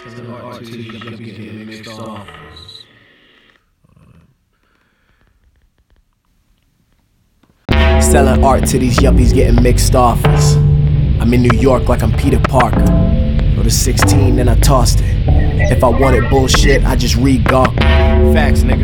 Selling art to these yuppies getting mixed off. Selling art to these yuppies getting mixed offers. I'm in New York like I'm Peter Parker. Wrote a 16 and I tossed it. If I wanted bullshit, I just read Gawker. Facts, nigga.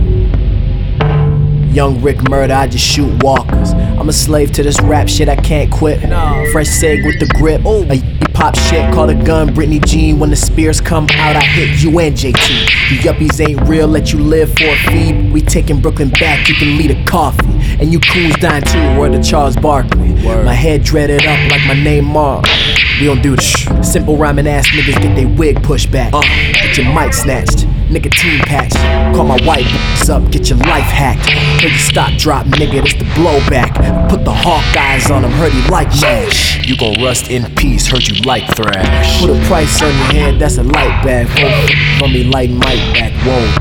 Young Rick Murder, I just shoot walkers. I'm a slave to this rap shit, I can't quit. Fresh seg with the grip. A pop shit, call a gun Britney Jean. When the spears come out, I hit you and JT. You yuppies ain't real, let you live for a fee. We taking Brooklyn back, you can lead a coffee. And you coons dying too, word of Charles Barkley. My head dreaded up like my name Mark. We don't do that. Simple rhyming ass niggas get they wig pushed back. Get your mic snatched, nicotine patch. Call my white up, get your life hacked. Heard your stock drop, nigga, this the blowback. Put the hawk eyes on him, heard he like mash. You gon' rust in peace, heard you like thrash. Put a price on your head, that's a light bag. From me light mic back, whoa.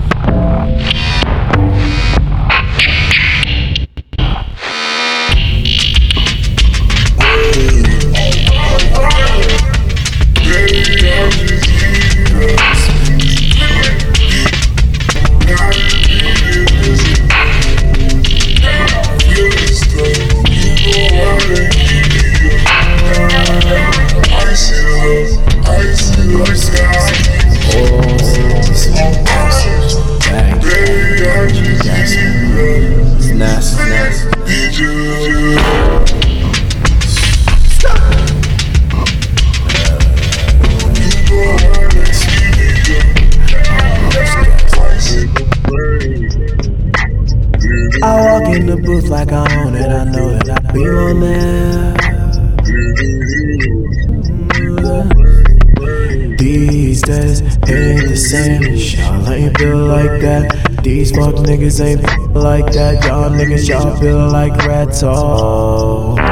I walk in the booth like I own it, I know that I belong there. These days ain't the same, y'all ain't feel like that. These fuck niggas ain't like that. Y'all niggas, y'all feel like rats all.